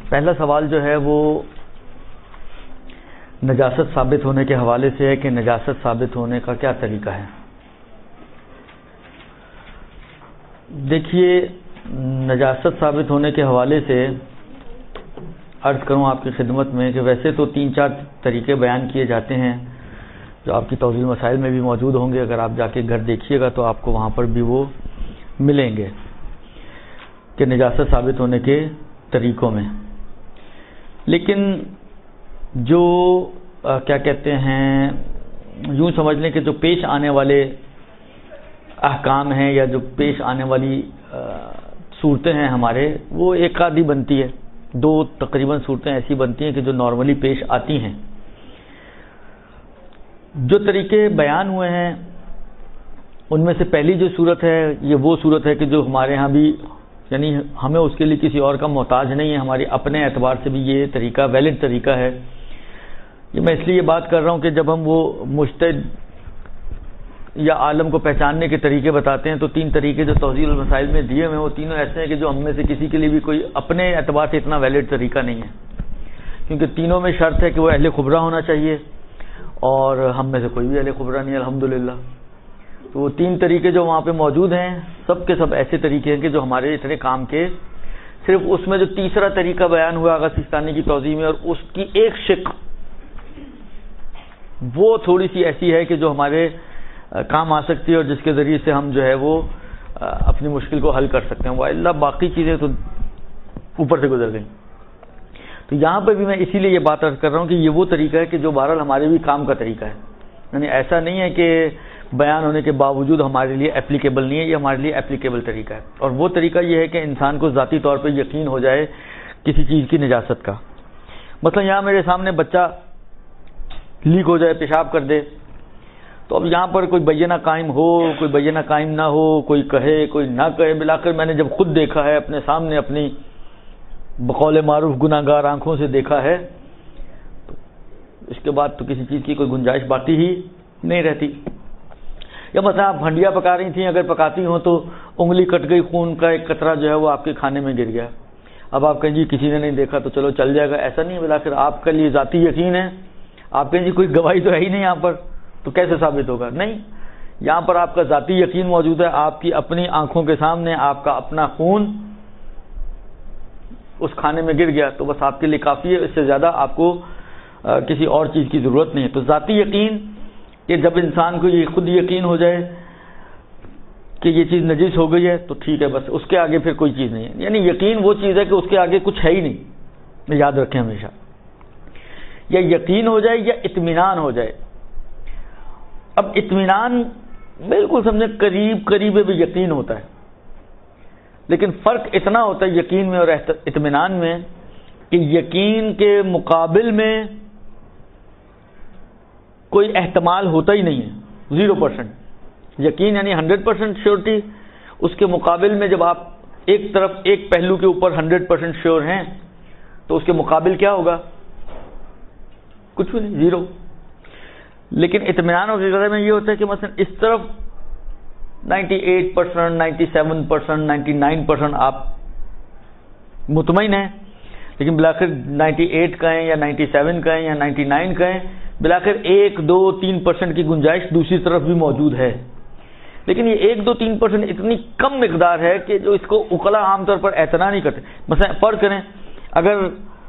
پہلا سوال جو ہے وہ نجاست ثابت ہونے کے حوالے سے ہے کہ نجاست ثابت ہونے کا کیا طریقہ ہے. دیکھیے، نجاست ثابت ہونے کے حوالے سے عرض کروں آپ کی خدمت میں کہ ویسے تو 3-4 طریقے بیان کیے جاتے ہیں جو آپ کی توضیح مسائل میں بھی موجود ہوں گے. اگر آپ جا کے گھر دیکھیے گا تو آپ کو وہاں پر بھی وہ ملیں گے کہ نجاست ثابت ہونے کے طریقوں میں. لیکن جو کیا کہتے ہیں، یوں سمجھ لیں کہ جو پیش آنے والے احکام ہیں یا جو پیش آنے والی صورتیں ہیں ہمارے، وہ ایک آدھی بنتی ہے، 2 تقریباً صورتیں ایسی بنتی ہیں کہ جو نارملی پیش آتی ہیں. جو طریقے بیان ہوئے ہیں ان میں سے پہلی جو صورت ہے یہ وہ صورت ہے کہ جو ہمارے ہاں بھی، یعنی ہمیں اس کے لیے کسی اور کا محتاج نہیں ہے، ہمارے اپنے اعتبار سے بھی یہ طریقہ ویلڈ طریقہ ہے. یہ میں اس لیے بات کر رہا ہوں کہ جب ہم وہ مجتہد یا عالم کو پہچاننے کے طریقے بتاتے ہیں تو 3 طریقے جو توضیح المسائل میں دیے ہوئے ہیں وہ تینوں ایسے ہیں کہ جو ہم میں سے کسی کے لیے بھی کوئی اپنے اعتبار سے اتنا ویلڈ طریقہ نہیں ہے، کیونکہ تینوں میں شرط ہے کہ وہ اہل خبرہ ہونا چاہیے اور ہم میں سے کوئی بھی اہل خبرہ نہیں ہے الحمدللہ. تو وہ 3 طریقے جو وہاں پہ موجود ہیں سب کے سب ایسے طریقے ہیں کہ جو ہمارے اتنے کام کے. صرف اس میں جو تیسرا طریقہ بیان ہوا آغا سیستانی کی توضیح میں، اور اس کی ایک شق وہ تھوڑی سی ایسی ہے کہ جو ہمارے کام آ سکتی ہے اور جس کے ذریعے سے ہم جو ہے وہ اپنی مشکل کو حل کر سکتے ہیں. وَإِلَّا باقی چیزیں تو اوپر سے گزر گئیں. تو یہاں پہ بھی میں اسی لیے یہ بات عرض کر رہا ہوں کہ یہ وہ طریقہ ہے کہ جو بہرحال ہمارے بھی کام کا طریقہ ہے. یعنی ایسا نہیں ہے کہ بیان ہونے کے باوجود ہمارے لیے اپلیکیبل نہیں ہے، یہ ہمارے لیے اپلیکیبل طریقہ ہے. اور وہ طریقہ یہ ہے کہ انسان کو ذاتی طور پہ یقین ہو جائے کسی چیز کی نجاست کا. مثلا یہاں میرے سامنے بچہ لیک ہو جائے، پیشاب کر دے، تو اب یہاں پر کوئی بینہ قائم ہو، کوئی بینہ قائم نہ ہو، کوئی کہے کوئی نہ کہے، بالآخر میں نے جب خود دیکھا ہے اپنے سامنے، اپنی بقول معروف گناہگار آنکھوں سے دیکھا ہے، تو اس کے بعد تو کسی چیز کی کوئی گنجائش باقی ہی نہیں رہتی. یا مثلا آپ ہنڈیا پکا رہی تھیں، اگر پکاتی ہوں تو انگلی کٹ گئی، خون کا ایک قطرہ جو ہے وہ آپ کے کھانے میں گر گیا. اب آپ کہیں جی کسی نے نہیں دیکھا تو چلو چل جائے گا، ایسا نہیں ہے. بالآخر آپ کے لیے ذاتی یقین ہے، آپ کہیں جی کوئی گواہی تو ہے ہی نہیں یہاں پر، تو کیسے ثابت ہوگا؟ نہیں، یہاں پر آپ کا ذاتی یقین موجود ہے، آپ کی اپنی آنکھوں کے سامنے آپ کا اپنا خون اس کھانے میں گر گیا، تو بس آپ کے لیے کافی ہے، اس سے زیادہ آپ کو کسی اور چیز کی ضرورت نہیں ہے. تو ذاتی یقین کہ جب انسان کو یہ خود یقین ہو جائے کہ یہ چیز نجس ہو گئی ہے تو ٹھیک ہے، بس اس کے آگے پھر کوئی چیز نہیں ہے. یعنی یقین وہ چیز ہے کہ اس کے آگے کچھ ہے ہی نہیں، یاد رکھیں ہمیشہ. یا یقین ہو جائے یا اطمینان ہو جائے. اب اطمینان بالکل سمجھے قریب بھی یقین ہوتا ہے، لیکن فرق اتنا ہوتا ہے یقین میں اور اطمینان میں کہ یقین کے مقابل میں کوئی احتمال ہوتا ہی نہیں ہے، 0%. یقین یعنی 100% شیورٹی، اس کے مقابل میں جب آپ ایک طرف ایک پہلو کے اوپر 100% شیور ہیں تو اس کے مقابل کیا ہوگا؟ کچھ بھی نہیں، 0. لیکن اطمینان کے بارے میں یہ ہوتا ہے کہ مثلا اس طرف 98%، 97%، 99% آپ مطمئن ہیں، لیکن بالآخر 98 کہیں یا 97 کہیں یا 99 کہیں، بالآخر 1، 2، 3% کی گنجائش دوسری طرف بھی موجود ہے. لیکن یہ 1، 2، 3% اتنی کم مقدار ہے کہ جو اس کو عقلاء عام طور پر اعتنا نہیں کرتے. مثلا فرض کریں، اگر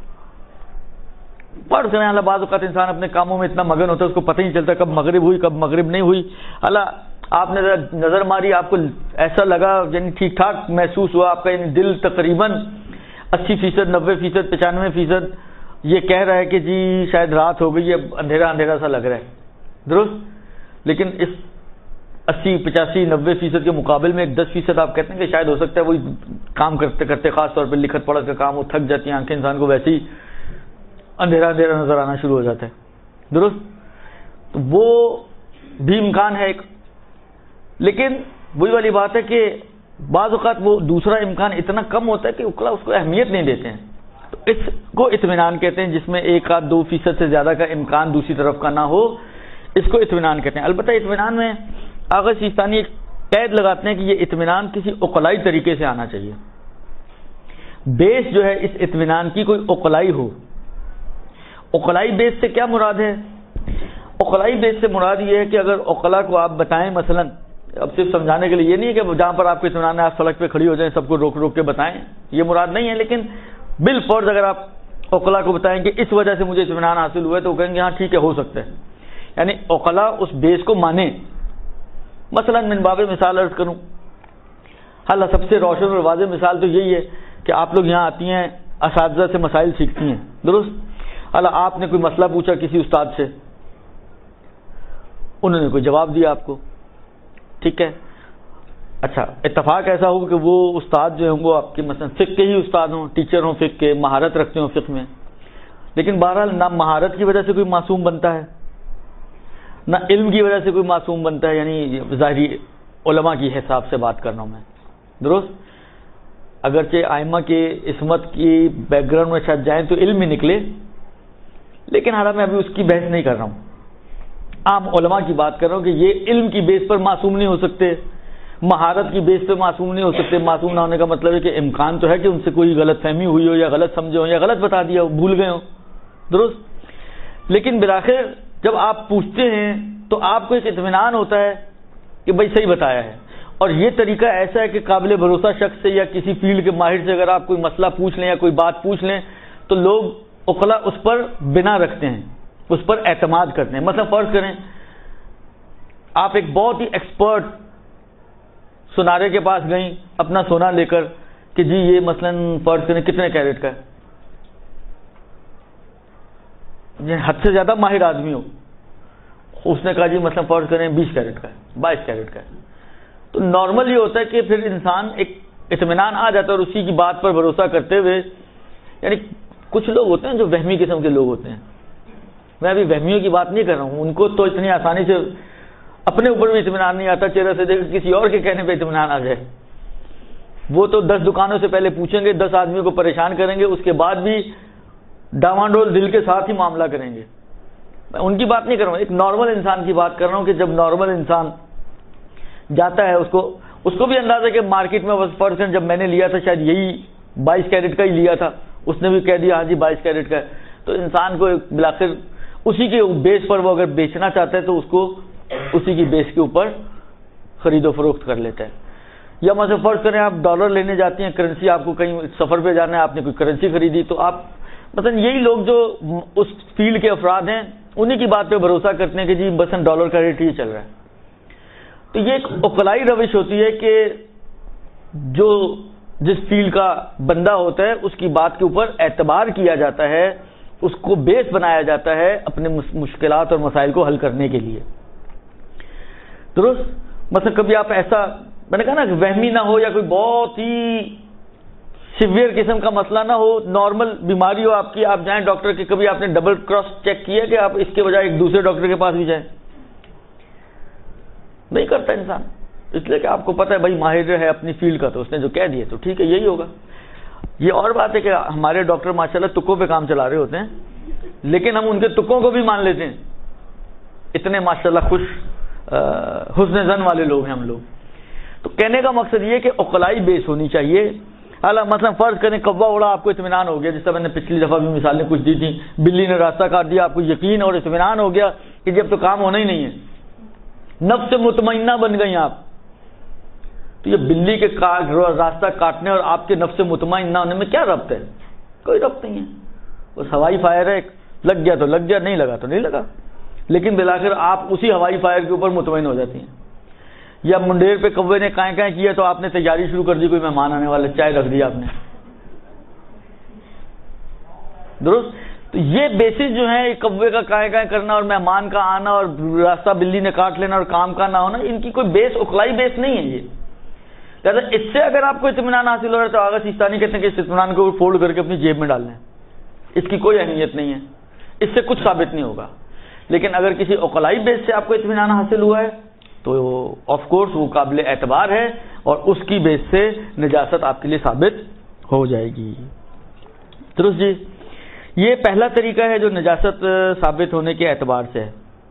فرض کریں اللہ، بعض اوقات انسان اپنے کاموں میں اتنا مگن ہوتا ہے اس کو پتہ ہی نہیں چلتا کب مغرب ہوئی کب مغرب نہیں ہوئی. اللہ آپ نے نظر ماری، آپ کو ایسا لگا، یعنی ٹھیک ٹھاک محسوس ہوا آپ کا، یعنی دل تقریباً 80%، 90%، 95% یہ کہہ رہا ہے کہ جی شاید رات ہو گئی ہے، اندھیرا اندھیرا سا لگ رہا ہے، درست. لیکن اس 80، 85، 90% کے مقابل میں ایک 10% آپ کہتے ہیں کہ شاید ہو سکتا ہے وہی کام کرتے کرتے، خاص طور پہ لکھت پڑھت کا کام، وہ تھک جاتی ہیں آنکھیں، انسان کو ویسے ہی اندھیرا اندھیرا نظر آنا شروع ہو جاتا ہے، درست. تو وہ بھی امکان ہے ایک. لیکن وہی والی بات ہے کہ بعض اوقات وہ دوسرا امکان اتنا کم ہوتا ہے کہ عقلاء اس کو اہمیت نہیں دیتے ہیں. تو اس کو اطمینان کہتے ہیں، جس میں 1-2% سے زیادہ کا امکان دوسری طرف کا نہ ہو، اس کو اطمینان کہتے ہیں. البتہ اطمینان میں آغا سیستانی ایک قید لگاتے ہیں کہ یہ اطمینان کسی عقلائی طریقے سے آنا چاہیے. بیس جو ہے اس اطمینان کی کوئی عقلائی ہو. عقلائی بیس سے کیا مراد ہے؟ عقلائی بیس سے مراد یہ ہے کہ اگر عقلا کو آپ بتائیں، مثلا اب صرف سمجھانے کے لیے یہ نہیں ہے کہ جہاں پر آپ کو اطمینان ہے آپ سڑک پہ کھڑی ہو جائیں سب کو روک روک کے بتائیں، یہ مراد نہیں ہے، لیکن بالفرض اگر آپ عقلا کو بتائیں کہ اس وجہ سے مجھے اطمینان حاصل ہوا ہے تو وہ کہیں گے ہاں ٹھیک ہے ہو سکتا ہے. یعنی عقلا اس بیس کو مانے. مثلا من باب مثال عرض کروں، حالہ سب سے روشن اور واضح مثال تو یہی ہے کہ آپ لوگ یہاں آتی ہیں اساتذہ سے مسائل سیکھتی ہیں، درست؟ حالہ آپ نے کوئی مسئلہ پوچھا کسی استاد سے، انہوں نے کوئی جواب دیا آپ کو، ٹھیک ہے. اچھا اتفاق ایسا ہو کہ وہ استاد جو ہیں وہ آپ کے مثلا فقہ کے ہی استاد ہوں، ٹیچر ہوں فقہ کے، مہارت رکھتے ہوں فقہ میں، لیکن بہرحال نہ مہارت کی وجہ سے کوئی معصوم بنتا ہے نہ علم کی وجہ سے کوئی معصوم بنتا ہے. یعنی ظاہری علماء کی حساب سے بات کر رہا ہوں میں، درست؟ اگرچہ ائمہ کے عصمت کی بیک گراؤنڈ میں شاید جائیں تو علم ہی نکلے، لیکن حالانکہ میں ابھی اس کی بحث نہیں کر رہا ہوں، عام علماء کی بات کر رہا ہوں کہ یہ علم کی بیس پر معصوم نہیں ہو سکتے، مہارت کی بیس پہ معصوم نہیں ہو سکتے. معصوم نہ ہونے کا مطلب ہے کہ امکان تو ہے کہ ان سے کوئی غلط فہمی ہوئی ہو یا غلط سمجھے ہو یا غلط بتا دیا ہو، بھول گئے ہو، درست؟ لیکن بالآخر جب آپ پوچھتے ہیں تو آپ کو ایک اطمینان ہوتا ہے کہ بھائی صحیح بتایا ہے. اور یہ طریقہ ایسا ہے کہ قابل بھروسہ شخص سے یا کسی فیلڈ کے ماہر سے اگر آپ کوئی مسئلہ پوچھ لیں یا کوئی بات پوچھ لیں تو لوگ عقلا اس پر بنا رکھتے ہیں، اس پر اعتماد کرتے ہیں. مثلا فرض کریں آپ ایک بہت ہی ایکسپرٹ سونارے کے پاس گئیں اپنا سونا لے کر کہ جی یہ مثلا فرض کریں کتنے کیرٹ کا ہے، حد سے زیادہ ماہر آدمی ہو، اس نے کہا جی مثلا فرض کریں 20 کیرٹ کا ہے، 22 کیرٹ کا ہے، تو نارمل یہ ہوتا ہے کہ پھر انسان ایک اطمینان آ جاتا ہے اور اسی کی بات پر بھروسہ کرتے ہوئے. یعنی کچھ لوگ ہوتے ہیں جو وہمی قسم کے لوگ ہوتے ہیں، میں ابھی وہمیوں کی بات نہیں کر رہا ہوں، ان کو تو اتنی آسانی سے اپنے اوپر بھی اطمینان نہیں آتا، چہرے سے دیکھ کسی اور کے کہنے پہ اطمینان آ جائے. وہ تو 10 دکانوں سے پہلے پوچھیں گے، 10 آدمیوں کو پریشان کریں گے، اس کے بعد بھی ڈاواڈول دل کے ساتھ ہی معاملہ کریں گے. میں ان کی بات نہیں کر رہا ہوں، ایک نارمل انسان کی بات کر رہا ہوں کہ جب نارمل انسان جاتا ہے اس کو بھی اندازہ ہے کہ مارکیٹ میں فرض کریں جب میں نے لیا تھا شاید یہی 22 کیرٹ کا ہی لیا تھا، اس نے بھی کہہ دیا ہاں جی 22 کیرٹ کا ہے، تو انسان کو بالآخر اسی کے بیس پر وہ اگر بیچنا چاہتا ہے تو اس کو اسی کی بیس کے اوپر خرید و فروخت کر لیتا ہے. یا مثلا فرض کریں آپ ڈالر لینے جاتی ہیں، کرنسی آپ کو کہیں سفر پہ جانا ہے، آپ نے کوئی کرنسی خریدی تو آپ مثلا یہی لوگ جو اس فیلڈ کے افراد ہیں انہی کی بات پہ بھروسہ کرتے ہیں کہ جی بس ڈالر کا ریٹ ہی چل رہا ہے. تو یہ ایک عقلائی روش ہوتی ہے کہ جو جس فیلڈ کا بندہ ہوتا ہے اس کی بات کے اوپر اعتبار کیا جاتا ہے، اس کو بیس بنایا جاتا ہے اپنے مشکلات اور مسائل کو حل کرنے کے لیے، درست؟ مثلا کبھی آپ ایسا میں نے کہا نا کہ وہمی نہ ہو یا کوئی بہت ہی سیویئر قسم کا مسئلہ نہ ہو، نارمل بیماری ہو آپ کی، آپ جائیں ڈاکٹر کے، کبھی آپ نے ڈبل کراس چیک کیا کہ آپ اس کے بجائے ایک دوسرے ڈاکٹر کے پاس بھی جائیں؟ نہیں کرتا انسان، اس لیے کہ آپ کو پتہ ہے بھائی ماہر ہے اپنی فیلڈ کا، تو اس نے جو کہہ دیا تو ٹھیک ہے یہی ہوگا. یہ اور بات ہے کہ ہمارے ڈاکٹر ماشاءاللہ تکوں پہ کام چلا رہے ہوتے ہیں، لیکن ہم ان کے تکوں کو بھی مان لیتے ہیں، اتنے ماشاءاللہ حسن ظن والے لوگ ہیں ہم لوگ. تو کہنے کا مقصد یہ کہ عقلائی بیس ہونی چاہیے. حالانکہ مثلا فرض کریں کوا اڑا آپ کو اطمینان ہو گیا، جس طرح میں نے پچھلی دفعہ بھی مثالیں کچھ دی تھیں، بلی نے راستہ کاٹ دیا، آپ کو یقین اور اطمینان ہو گیا کہ جب تو کام ہونا ہی نہیں ہے، نفس مطمئنہ بن گئی آپ. تو یہ بلی کے راستہ کاٹنے اور آپ کے نفس مطمئنہ ہونے میں کیا ربط ہے؟ کوئی ربط نہیں ہے. بس ہوائی فائر ہے، لگ گیا تو لگ گیا، نہیں لگا تو نہیں لگا، لیکن بالآخر آپ اسی ہوائی فائر کے اوپر مطمئن ہو جاتی ہیں. یا منڈیر پہ کوے نے کائیں کائیں کیا تو آپ نے تیاری شروع کر دی، کوئی مہمان آنے والا، چائے رکھ دی آپ نے، درست؟ تو یہ بیسس جو ہیں کوے کا کائیں کائیں کرنا اور مہمان کا آنا اور راستہ بلی نے کاٹ لینا اور کام کا نہ ہونا، ان کی کوئی بیس عقلائی بیس نہیں ہے. یہ لہٰذا اس سے اگر آپ کو اطمینان حاصل ہو رہا ہے تو آغا سیستانی کہتے ہیں کہ اس اطمینان کو فولڈ کر کے اپنی جیب میں ڈال لیں، اس کی کوئی اہمیت نہیں ہے، اس سے کچھ ثابت نہیں ہوگا. لیکن اگر کسی عقلائی بیس سے آپ کو اطمینان حاصل ہوا ہے تو آف کورس وہ قابل اعتبار ہے اور اس کی بیس سے نجاست آپ کے لیے ثابت ہو جائے گی. درست جی؟ یہ پہلا طریقہ ہے جو نجاست ثابت ہونے کے اعتبار سے ہے.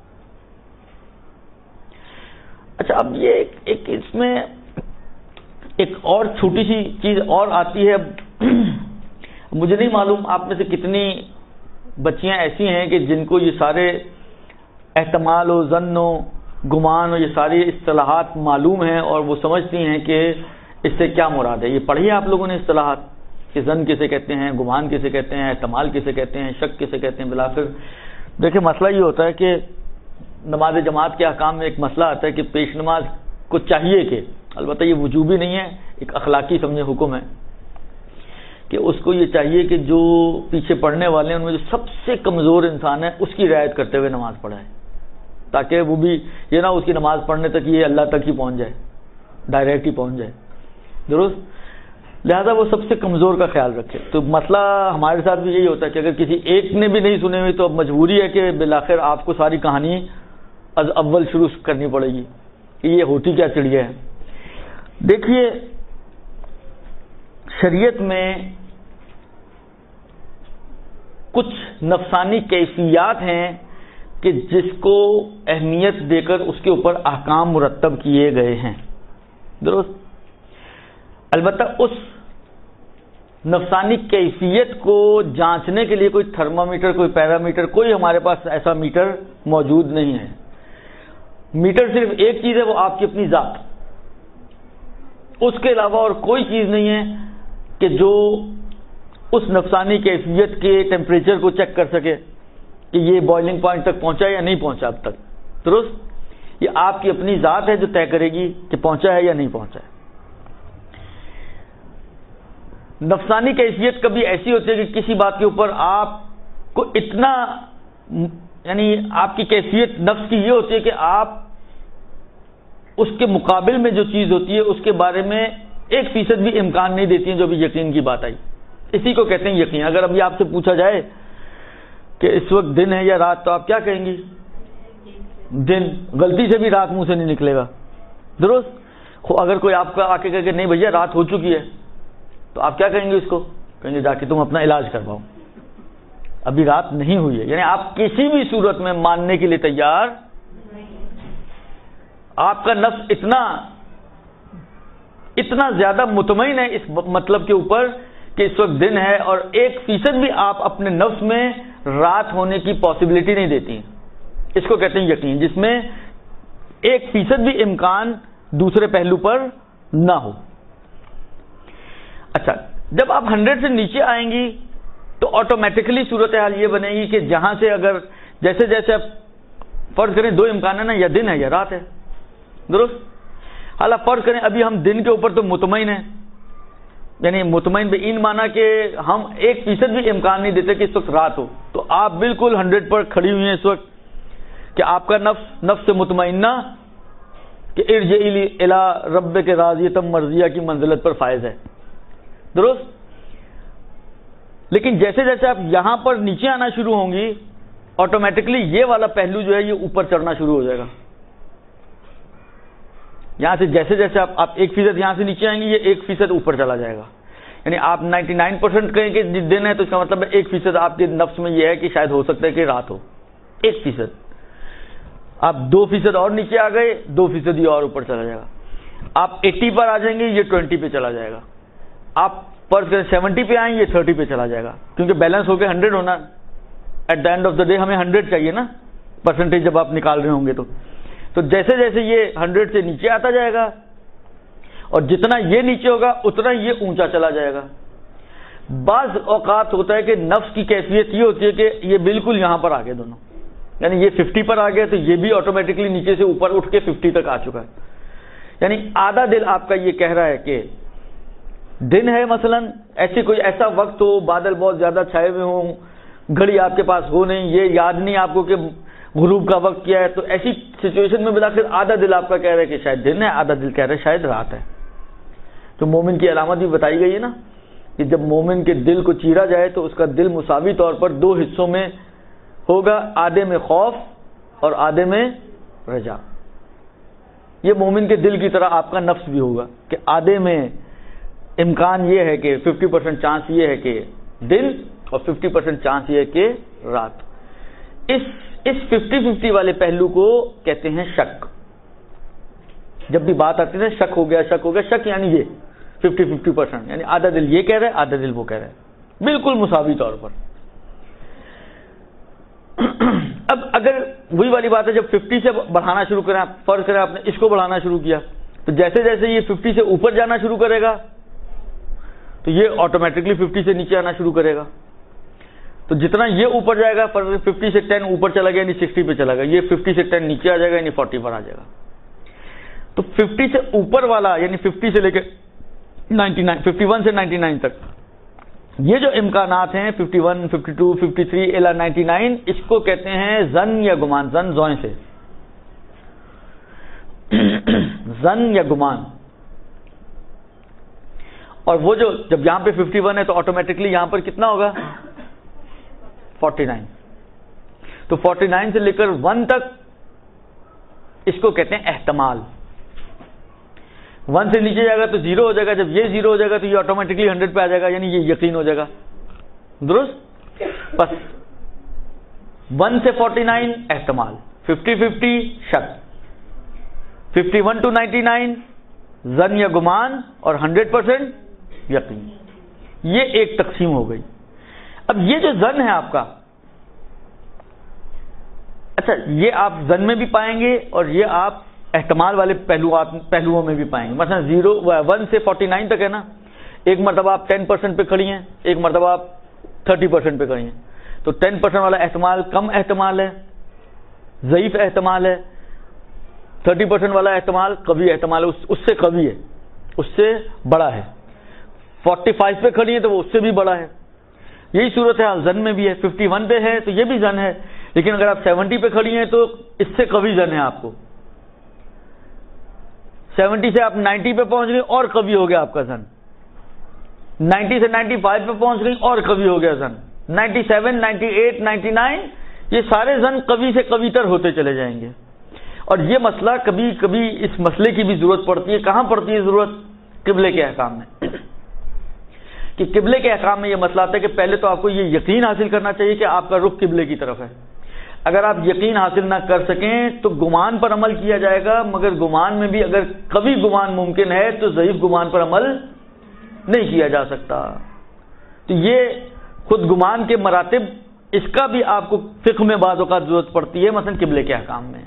اچھا اب یہ ایک اس میں ایک اور چھوٹی سی چیز اور آتی ہے مجھے نہیں معلوم آپ میں سے کتنی بچیاں ایسی ہیں کہ جن کو یہ سارے احتمال و ظن و گمان و یہ ساری اصطلاحات معلوم ہیں اور وہ سمجھتی ہیں کہ اس سے کیا مراد ہے. یہ پڑھی ہے آپ لوگوں نے اصطلاحات کہ ظن کسے کہتے ہیں, گمان کسے کہتے ہیں, احتمال کسے کہتے ہیں, شک کسے کہتے ہیں. بلاخر دیکھیں مسئلہ یہ ہوتا ہے کہ نماز جماعت کے احکام میں ایک مسئلہ آتا ہے کہ پیش نماز کو چاہیے کہ, البتہ یہ وجوبی نہیں ہے, ایک اخلاقی سمجھے حکم ہے کہ اس کو یہ چاہیے کہ جو پیچھے پڑھنے والے ہیں ان میں جو سب سے کمزور انسان ہے اس کی رعایت کرتے ہوئے نماز پڑھائے, تاکہ وہ بھی یہ نہ اس کی نماز پڑھنے تک یہ اللہ تک ہی پہنچ جائے, ڈائریکٹ ہی پہنچ جائے. درست, لہذا وہ سب سے کمزور کا خیال رکھے. تو مسئلہ ہمارے ساتھ بھی یہی ہوتا ہے کہ اگر کسی ایک نے بھی نہیں سنے ہوئی تو اب مجبوری ہے کہ بالآخر آپ کو ساری کہانی از اول شروع کرنی پڑے گی کہ یہ ہوتی کیا چڑیا ہے. دیکھیے شریعت میں کچھ نفسانی کیفیات ہیں کہ جس کو اہمیت دے کر اس کے اوپر احکام مرتب کیے گئے ہیں. درست, البتہ اس نفسانی کیفیت کو جانچنے کے لیے کوئی تھرمامیٹر, کوئی پیرامیٹر, کوئی ہمارے پاس ایسا میٹر موجود نہیں ہے. میٹر صرف ایک چیز ہے, وہ آپ کی اپنی ذات, اس کے علاوہ اور کوئی چیز نہیں ہے کہ جو اس نفسانی کیفیت کے ٹیمپریچر کو چیک کر سکے کہ یہ بوائلنگ پوائنٹ تک پہنچا یا نہیں پہنچا اب تک. درست, یہ آپ کی اپنی ذات ہے جو طے کرے گی کہ پہنچا ہے یا نہیں پہنچا ہے. نفسانی کیفیت کبھی ایسی ہوتی ہے کہ کسی بات کے اوپر آپ کو اتنا, یعنی آپ کی کیفیت نفس کی یہ ہوتی ہے کہ آپ اس کے مقابل میں جو چیز ہوتی ہے اس کے بارے میں 1% بھی امکان نہیں دیتی ہیں, جو بھی یقین کی بات آئی. اسی کو کہتے ہیں یقین. اگر ابھی آپ سے پوچھا جائے کہ اس وقت دن ہے یا رات, تو آپ کیا کہیں گی؟ دن. غلطی سے بھی رات منہ سے نہیں نکلے گا. درست, اگر کوئی آپ کا آ کے کہے کہ نہیں بھیا رات ہو چکی ہے, تو آپ کیا کہیں گے اس کو؟ کہیں گے جا کے تم اپنا علاج کرواؤ, ابھی رات نہیں ہوئی ہے. یعنی آپ کسی بھی صورت میں ماننے کے لیے تیار, آپ کا نفس اتنا زیادہ مطمئن ہے اس مطلب کے اوپر کہ اس وقت دن ہے, اور 1% بھی آپ اپنے نفس میں رات ہونے کی پاسبلٹی نہیں دیتی ہیں. اس کو کہتے ہیں یقین, جس میں 1% بھی امکان دوسرے پہلو پر نہ ہو. اچھا, جب آپ 100 سے نیچے آئیں گی تو آٹومیٹکلی صورتحال یہ بنے گی کہ جہاں سے اگر جیسے جیسے آپ فرض کریں 2 امکان ہے نا, یا دن ہے یا رات ہے. درست, حالانکہ فرض کریں ابھی ہم دن کے اوپر تو مطمئن ہیں, یعنی مطمئن بے این مانا کہ ہم 1% بھی امکان نہیں دیتے کہ اس وقت رات ہو. تو آپ بالکل 100 پر کھڑی ہوئی ہیں اس وقت کہ آپ کا نفس سے مطمئنہ کہ ارجعی الی ربک راضیۃ مرضیہ کی منزلت پر فائز ہے. درست, لیکن جیسے جیسے آپ یہاں پر نیچے آنا شروع ہوں گی, آٹومیٹکلی یہ والا پہلو جو ہے یہ اوپر چڑھنا شروع ہو جائے گا. یہاں سے جیسے جیسے آپ 1% یہاں سے نیچے آئیں گے, یہ 1% اوپر چلا جائے گا. یعنی آپ 99% کہیں کہ دن ہے, تو اس کا مطلب 1% آپ کے نفس میں یہ ہے کہ شاید ہو سکتا ہے کہ رات ہو. 1%. آپ 2% اور نیچے آ گئے, 2% یہ اور اوپر چلا جائے گا. آپ 80 پر آ جائیں گے, یہ 20 پہ چلا جائے گا. آپ فرض کریں 70 پہ آئیں, یہ 30 پہ چلا جائے گا, کیونکہ بیلنس ہو کے 100 ہونا. At the end of the day ہمیں 100 چاہیے نا, پرسنٹیج جب آپ نکال رہے ہوں گے. تو جیسے جیسے یہ 100 سے نیچے آتا جائے گا, اور جتنا یہ نیچے ہوگا اتنا یہ اونچا چلا جائے گا. بعض اوقات ہوتا ہے کہ نفس کی کیفیت یہ ہوتی ہے کہ یہ بالکل یہاں پر آ گئے دونوں, یعنی یہ 50 پر آ گئے تو یہ بھی آٹومیٹکلی نیچے سے اوپر اٹھ کے 50 تک آ چکا ہے. یعنی آدھا دل آپ کا یہ کہہ رہا ہے کہ دن ہے, مثلا ایسا وقت ہو, بادل بہت زیادہ چھائے ہوئے ہوں, گھڑی آپ کے پاس ہو نہیں, یہ یاد نہیں آپ کو کہ غروب کا وقت کیا ہے, تو ایسی سچویشن میں بالآخر آدھا دل آپ کا کہہ رہا ہے کہ شاید دن ہے, آدھا دل کہہ رہا ہے شاید رات ہے. تو مومن کی علامت بھی بتائی گئی ہے نا کہ جب مومن کے دل کو چیرا جائے تو اس کا دل مساوی طور پر 2 حصوں میں ہوگا, آدھے میں خوف اور آدھے میں رجا. یہ مومن کے دل کی طرح آپ کا نفس بھی ہوگا کہ آدھے میں امکان یہ ہے کہ 50% چانس یہ ہے کہ دن, اور 50% چانس یہ ہے کہ رات. اس 50-50 والے پہلو کو کہتے ہیں شک. جب بھی بات آتی ہے نا شک ہو گیا, شک ہو گیا, شک یعنی یہ 50-50%، یعنی آدھا دل یہ کہہ رہا ہے آدھا دل وہ کہہ رہا ہے، بالکل مساوی طور پر۔ اب اگر وہی والی بات ہے، جب 50 سے بڑھانا شروع کریں، فرض کریں آپ نے اس کو بڑھانا شروع کیا، تو جیسے جیسے یہ 50 سے اوپر جانا شروع کرے گا تو یہ آٹومیٹکلی 50 سے نیچے آنا شروع کرے گا۔ تو جتنا یہ اوپر جائے گا، 50 سے 10 اوپر چلا گیا یعنی 60 پہ چلا گیا، یہ 50 سے 10 نیچے آ جائے گا یعنی 40 پر آ جائے گا۔ تو 50 سے اوپر والا یعنی 50 سے لے کے 51 سے 99 تک یہ جو امکانات ہیں 51 52 53 الی 99، اس کو کہتے ہیں ظن یا گمان، ظن زوئیں سے ظن یا گمان۔ اور وہ جو جب یہاں پہ 51 ہے تو آٹومیٹکلی یہاں پر کتنا ہوگا 49، تو 49 سے لے کر 1 تک اس کو کہتے ہیں احتمال۔ 1 سے نیچے جائے گا تو 0 ہو جائے گا، جب یہ 0 ہو جائے گا تو یہ آٹومیٹکلی 100 پہ آ جائے گا، یعنی یہ یقین ہو جائے گا، درست؟ بس 1 سے 49 احتمال، 50-50 شک، 51 to 99 ظن یا گمان، اور 100% یقین۔ یہ ایک تقسیم ہو گئی۔ اب یہ جو ظن ہے آپ کا، اچھا یہ آپ ظن میں بھی پائیں گے اور یہ آپ احتمال والے پہلوؤں میں بھی پائیں گے۔ مثلا 1 سے 49 تک ہے نا، ایک مرتبہ آپ 10% پہ کھڑی ہیں، ایک مرتبہ آپ 30% پہ کھڑی ہیں، تو 10% والا احتمال کم احتمال ہے، ضعیف احتمال ہے، 30% والا احتمال قوی احتمال ہے، اس سے قوی ہے، اس سے بڑا ہے۔ 45 پہ کھڑی ہے تو وہ اس سے بھی بڑا ہے۔ یہی صورت حال ظن میں بھی ہے، 51 پہ ہے تو یہ بھی ظن ہے، لیکن اگر آپ 70 پہ کھڑی ہیں تو اس سے قوی ظن ہے آپ کو۔ 70 سے آپ 90 پہ پہنچ گئی اور قوی ہو گیا آپ کا ظن، 90 سے 95 پہ پہنچ گئی اور قوی ہو گیا ظن، 97 98 99 یہ سارے ظن قوی سے قوی تر ہوتے چلے جائیں گے۔ اور یہ مسئلہ کبھی کبھی اس مسئلے کی بھی ضرورت پڑتی ہے، کہاں پڑتی ہے ضرورت؟ قبلے کے احکام میں، کہ قبلے کے احکام میں یہ مسئلہ آتا ہے کہ پہلے تو آپ کو یہ یقین حاصل کرنا چاہیے کہ آپ کا رخ قبلے کی طرف ہے۔ اگر آپ یقین حاصل نہ کر سکیں تو گمان پر عمل کیا جائے گا، مگر گمان میں بھی اگر قوی گمان ممکن ہے تو ضعیف گمان پر عمل نہیں کیا جا سکتا۔ تو یہ خود گمان کے مراتب، اس کا بھی آپ کو فقہ میں بعض اوقات ضرورت پڑتی ہے، مثلا قبلے کے احکام میں،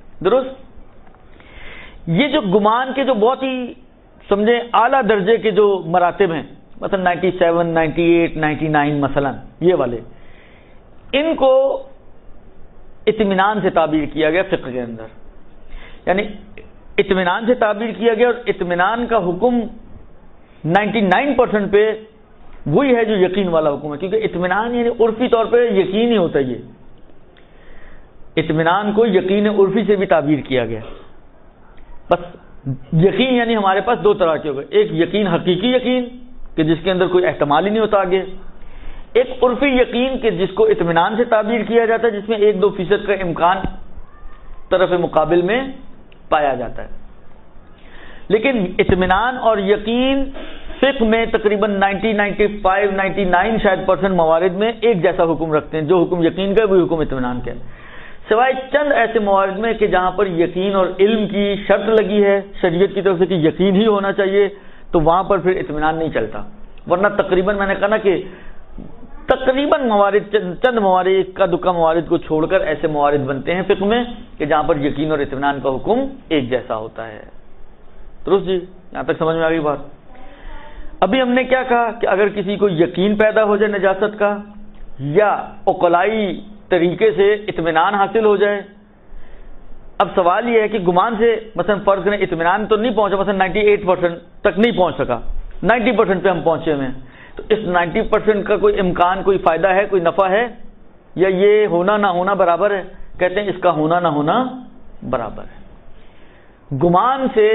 درست؟ یہ جو گمان کے جو بہت ہی سمجھیں اعلیٰ درجے کے جو مراتب ہیں، مثلا 97 98 99 مثلا یہ والے، ان کو اطمینان سے تعبیر کیا گیا فقہ کے اندر، یعنی اطمینان سے تعبیر کیا گیا، اور اطمینان کا حکم 99% پہ وہی ہے جو یقین والا حکم ہے، کیونکہ اطمینان یعنی عرفی طور پہ یقین ہی ہوتا ہے۔ یہ اطمینان کو یقین عرفی سے بھی تعبیر کیا گیا۔ بس یقین یعنی ہمارے پاس دو طرح کے ہو گئے، ایک یقین حقیقی یقین کہ جس کے اندر کوئی احتمال ہی نہیں ہوتا آگے، ایک عرفی یقین کہ جس کو اطمینان سے تعبیر کیا جاتا ہے، جس میں 1-2% کا امکان طرف مقابل میں پایا جاتا ہے۔ لیکن اطمینان اور یقین فقہ میں تقریباً 95 99 شاید % موارد میں ایک جیسا حکم رکھتے ہیں، جو حکم یقین کا ہے وہی حکم اطمینان کا ہے، سوائے چند ایسے موارد میں کہ جہاں پر یقین اور علم کی شرط لگی ہے شریعت کی طرف سے کہ یقین ہی ہونا چاہیے، تو وہاں پر پھر اطمینان نہیں چلتا، ورنہ تقریباً میں نے کہا نا کہ تقریباً موارد، چند موارد، اکا دکا موارد کو چھوڑ کر ایسے موارد بنتے ہیں فقہ میں کہ جہاں پر یقین اور اطمینان کا حکم ایک جیسا ہوتا ہے۔ درست جی؟ یہاں تک سمجھ میں آ گئی بات؟ ابھی ہم نے کیا کہا کہ اگر کسی کو یقین پیدا ہو جائے نجاست کا، یا عقلائی طریقے سے اطمینان حاصل ہو جائے، اب سوال یہ ہے کہ گمان سے مثلا فرض کریں اطمینان تو نہیں پہنچا، مثلا 98% تک نہیں پہنچ سکا، 90% پہ ہم پہنچے ہوئے ہیں، تو اس 90% کا کوئی امکان، کوئی فائدہ ہے، کوئی نفع ہے، یا یہ ہونا نہ ہونا برابر ہے؟ کہتے ہیں اس کا ہونا نہ ہونا برابر ہے۔ گمان سے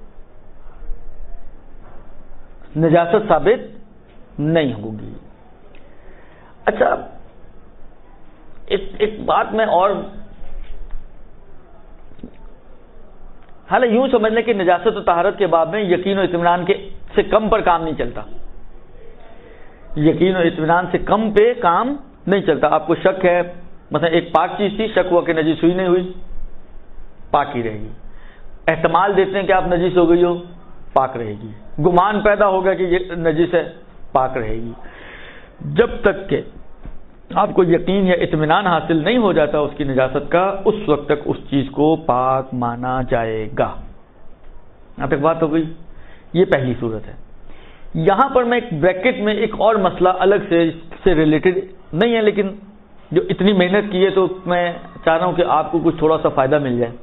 نجاست ثابت نہیں ہوگی۔ اچھا ایک بات میں اور، حالانکہ یوں سمجھ لیں کہ نجاست و طہارت کے باب میں یقین و اطمینان کے سے کم پر کام نہیں چلتا، یقین و اطمینان سے کم پہ کام نہیں چلتا۔ آپ کو شک ہے، مثلا ایک پاک چیز تھی، شک ہوا کہ نجس ہوئی نہیں ہوئی، پاک ہی رہے گی۔ احتمال دیتے ہیں کہ آپ نجس ہو گئی ہو، پاک رہے گی۔ گمان پیدا ہوگا کہ یہ نجس ہے، پاک رہے گی۔ جب تک کہ آپ کو یقین یا اطمینان حاصل نہیں ہو جاتا اس کی نجاست کا، اس وقت تک اس چیز کو پاک مانا جائے گا۔ یہاں تک بات ہو گئی، یہ پہلی صورت ہے۔ یہاں پر میں ایک بریکٹ میں ایک اور مسئلہ الگ سے ریلیٹڈ نہیں ہے، لیکن جو اتنی محنت کی ہے تو میں چاہ رہا ہوں کہ آپ کو کچھ تھوڑا سا فائدہ مل جائے۔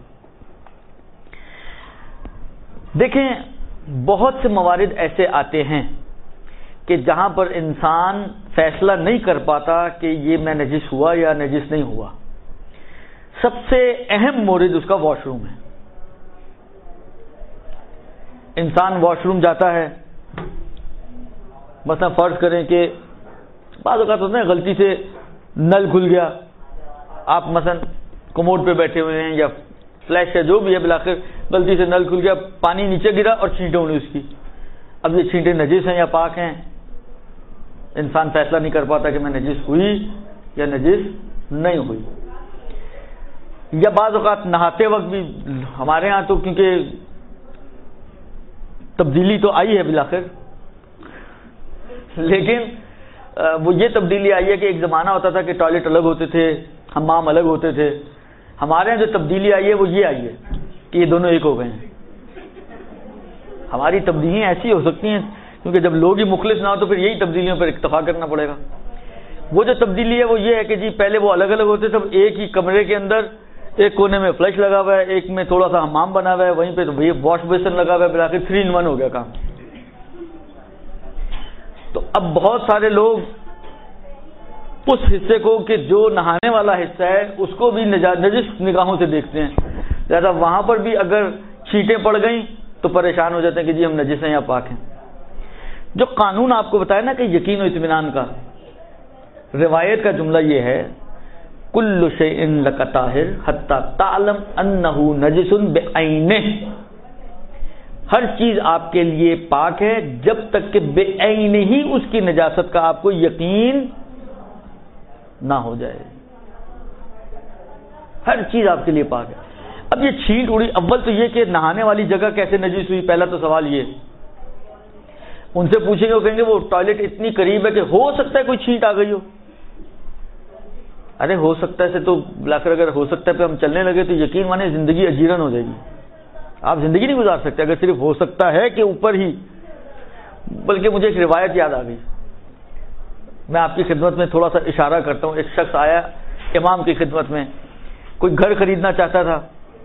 دیکھیں، بہت سے موارد ایسے آتے ہیں کہ جہاں پر انسان فیصلہ نہیں کر پاتا کہ یہ میں نجس ہوا یا نجس نہیں ہوا۔ سب سے اہم مورد اس کا واش روم ہے۔ انسان واش روم جاتا ہے، مثلا فرض کریں کہ بعض اوقات ہوتا ہے غلطی سے نل کھل گیا، آپ مثلا کموڈ پہ بیٹھے ہوئے ہیں یا فلیش ہے جو بھی ہے، بالآخر غلطی سے نل کھل گیا، پانی نیچے گرا اور چھینٹیں اڑی اس کی۔ اب یہ چھینٹیں نجس ہیں یا پاک ہیں؟ انسان فیصلہ نہیں کر پاتا کہ میں نجس ہوئی یا نجس نہیں ہوئی۔ یا بعض اوقات نہاتے وقت بھی ہمارے ہاں تو کیونکہ تبدیلی تو آئی ہے بالآخر، لیکن وہ یہ تبدیلی آئی ہے کہ ایک زمانہ ہوتا تھا کہ ٹوائلٹ الگ ہوتے تھے، حمام الگ ہوتے تھے۔ ہمارے یہاں جو تبدیلی آئی ہے وہ یہ آئی ہے کہ یہ دونوں ایک ہو گئے ہیں۔ ہماری تبدیلیاں ایسی ہو سکتی ہیں کیونکہ جب لوگ ہی مخلص نہ ہو تو پھر یہی تبدیلیوں پر اکتفا کرنا پڑے گا۔ وہ جو تبدیلی ہے وہ یہ ہے کہ جی پہلے وہ الگ الگ ہوتے، سب ایک ہی کمرے کے اندر ایک کونے میں فلش لگا ہوا ہے، ایک میں تھوڑا سا حمام بنا ہوا ہے، وہیں پہ تو واش بیسن لگا ہوا ہے، بالآخر 3 in 1 ہو گیا کام۔ تو اب بہت سارے لوگ اس حصے کو کہ جو نہانے والا حصہ ہے اس کو بھی نجس نگاہوں سے دیکھتے ہیں، لہٰذا وہاں پر بھی اگر چھینٹیں پڑ گئیں تو پریشان ہو جاتے ہیں کہ جی ہم نجس ہیں یا پاک ہیں۔ جو قانون آپ کو بتایا نا کہ یقین و اطمینان کا، روایت کا جملہ یہ ہے، کل شیء لک طاہر حتی تعلم انہ نجس بعینہ، ہر چیز آپ کے لیے پاک ہے جب تک کہ بے عین ہی اس کی نجاست کا آپ کو یقین نہ ہو جائے۔ ہر چیز آپ کے لیے پاک ہے۔ اب یہ چھینٹ اڑی، اول تو یہ کہ نہانے والی جگہ کیسے نجس ہوئی، پہلا تو سوال یہ۔ ان سے پوچھیں گے وہ کہیں گے وہ ٹوائلٹ اتنی قریب ہے کہ ہو سکتا ہے کوئی چھینٹ آ گئی ہو۔ ارے ہو سکتا ہے سے تو بلاکر اگر ہو سکتا ہے پہ ہم چلنے لگے تو یقین مانے زندگی اجیرن ہو جائے گی، آپ زندگی نہیں گزار سکتے اگر صرف ہو سکتا ہے کہ اوپر ہی۔ بلکہ مجھے ایک روایت یاد آ گئی، میں آپ کی خدمت میں تھوڑا سا اشارہ کرتا ہوں۔ ایک شخص آیا امام کی خدمت میں، کوئی گھر خریدنا چاہتا تھا،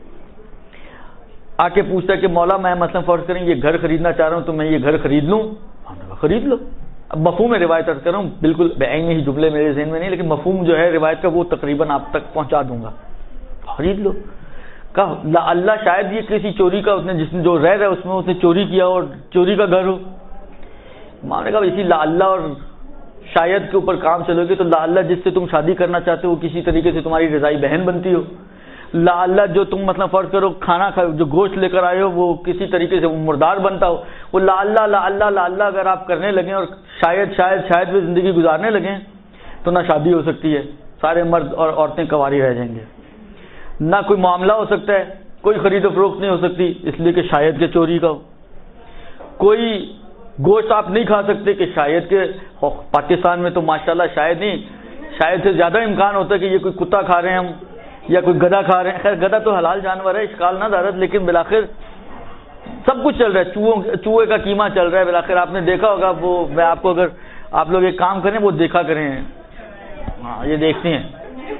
آ کے پوچھتا ہے کہ مولا میں مثلا فرض کریں یہ گھر خریدنا چاہ رہا ہوں تو میں یہ گھر خرید لوں؟ خرید لو۔ اب مفہوم روایت کر رہا ہوں، بالکل بعین ہی جملے میرے ذہن میں نہیں، لیکن مفہوم جو ہے روایت کا وہ تقریباً آپ تک پہنچا دوں گا۔ خرید لو۔ کہا لا اللہ شاید یہ کسی چوری کا اس نے جس نے جو رہ رہا ہے اس میں اس نے چوری کیا اور چوری کا گھر ہو۔ ماں نے کہا اسی لا اللہ اور شاید کے اوپر کام چلو گے تو لا اللہ جس سے تم شادی کرنا چاہتے ہو کسی طریقے سے تمہاری رضائی بہن بنتی ہو، لا اللہ جو تم مثلا فرض کرو کھانا جو گوشت لے کر آئے ہو وہ کسی طریقے سے مردار بنتا ہو، وہ لا اللہ لا اللہ لا اللہ اگر آپ کرنے لگیں اور شاید بھی زندگی گزارنے لگیں تو نہ شادی ہو سکتی ہے، سارے مرد اور عورتیں کنواری رہ جائیں گے، نہ کوئی معاملہ ہو سکتا ہے، کوئی خرید و فروخت نہیں ہو سکتی اس لیے کہ شاید کے چوری کا ہو، کوئی گوشت آپ نہیں کھا سکتے کہ شاید کے، پاکستان میں تو ماشاءاللہ شاید نہیں، شاید سے زیادہ امکان ہوتا ہے کہ یہ کوئی کتا کھا رہے ہیں ہم یا کوئی گدھا کھا رہے ہیں۔ خیر گدھا تو حلال جانور ہے، اشکال نہ دارت، لیکن بالآخر سب کچھ چل رہا ہے، چوہے کا قیمہ چل رہا ہے، بالآخر آپ نے دیکھا ہوگا وہ، میں آپ کو اگر آپ لوگ ایک کام کریں وہ دیکھا کریں، ہاں یہ دیکھتی ہیں،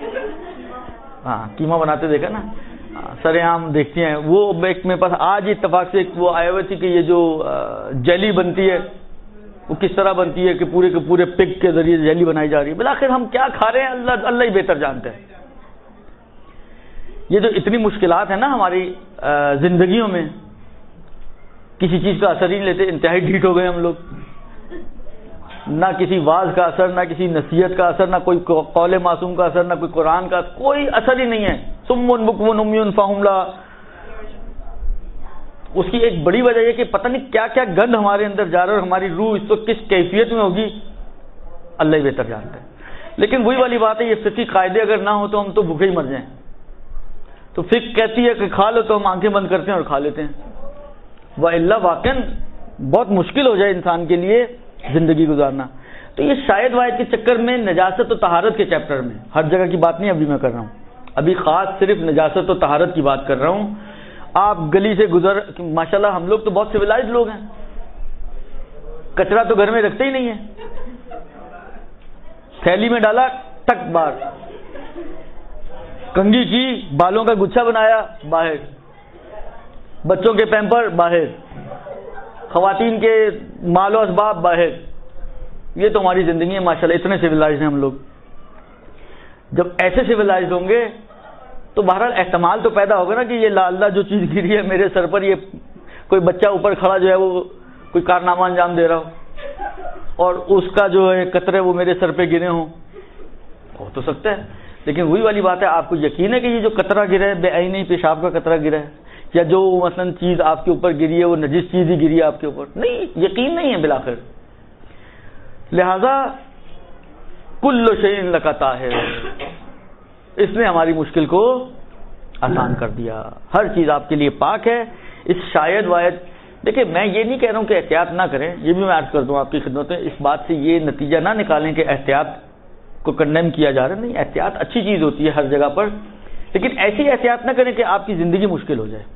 ہاں قیمہ بناتے دیکھا نا، سر عام دیکھتی ہیں وہ۔ ایک میرے پاس آج اتفاق سے وہ آئے ہوئے تھی کہ یہ جو جیلی بنتی ہے وہ کس طرح بنتی ہے کہ پورے کے پورے پگ کے ذریعے جیلی بنائی جا رہی ہے، بالآخر ہم کیا کھا رہے ہیں اللہ ہی بہتر جانتے ہیں۔ یہ جو اتنی مشکلات ہیں نا ہماری زندگیوں میں، کسی چیز کا اثر ہی نہیں لیتے، انتہائی ڈھیٹ ہو گئے ہم لوگ، نہ کسی واعظ کا اثر، نہ کسی نصیحت کا اثر، نہ کوئی قول معصوم کا اثر، نہ کوئی قرآن کا، کوئی اثر ہی نہیں ہے۔ صم بکم عمی فہم لا۔ اس کی ایک بڑی وجہ یہ کہ پتہ نہیں کیا کیا گند ہمارے اندر جا رہا ہے اور ہماری روح اس وقت کس کیفیت میں ہوگی اللہ ہی بہتر جانتا ہے۔ لیکن وہی والی بات ہے، یہ فقہی قاعدے اگر نہ ہو تو ہم تو بھوکے ہی مر جائیں۔ تو فقہ کہتی ہے کہ کھا لو تو ہم آنکھیں بند کرتے ہیں اور کھا لیتے ہیں، وَإِلَّا واقعاً بہت مشکل ہو جائے انسان کے لیے زندگی گزارنا. تو یہ شاہد واحد کے چکر میں نجاست و طہارت کے چیپٹر میں، ہر جگہ کی بات نہیں ابھی میں کر رہا ہوں، ابھی خاص صرف نجاست و طہارت کی بات کر رہا ہوں. آپ گلی سے گزر، ماشاءاللہ ہم لوگ تو بہت سویلائزڈ لوگ ہیں، کچرا تو گھر میں رکھتے ہی نہیں ہے، تھیلی میں ڈالا ٹک باہر، کنگھی کی، بالوں کا گچھا بنایا باہر، بچوں کے پیمپر باہر، خواتین کے مال و اسباب باہر. یہ تو ہماری زندگی ہے ماشاءاللہ، اتنے سویلائزڈ ہیں ہم لوگ. جب ایسے سویلائزڈ ہوں گے تو بہرحال احتمال تو پیدا ہوگا نا کہ یہ لا اللہ جو چیز گری ہے میرے سر پر، یہ کوئی بچہ اوپر کھڑا جو ہے وہ کوئی کارنامہ انجام دے رہا ہو اور اس کا جو ہے قطرے وہ میرے سر پہ گرے ہوں، ہو تو سکتا ہے. لیکن وہی والی بات ہے، آپ کو یقین ہے کہ یہ جو قطرہ گرا ہے بے عینی پیشاب کا قطرہ گرا ہے، یا جو مثلا چیز آپ کے اوپر گری ہے وہ نجس چیز ہی گری ہے آپ کے اوپر؟ نہیں، یقین نہیں ہے بالآخر. لہذا کل شیء لک طاہر، اس نے ہماری مشکل کو آسان کر دیا، ہر چیز آپ کے لیے پاک ہے. اس شاہد واحد، دیکھیں میں یہ نہیں کہہ رہا ہوں کہ احتیاط نہ کریں، یہ بھی میں عرض کر دوں آپ کی خدمت میں، اس بات سے یہ نتیجہ نہ نکالیں کہ احتیاط کو کنڈیم کیا جا رہا ہے. نہیں، احتیاط اچھی چیز ہوتی ہے ہر جگہ پر، لیکن ایسی احتیاط نہ کریں کہ آپ کی زندگی مشکل ہو جائے.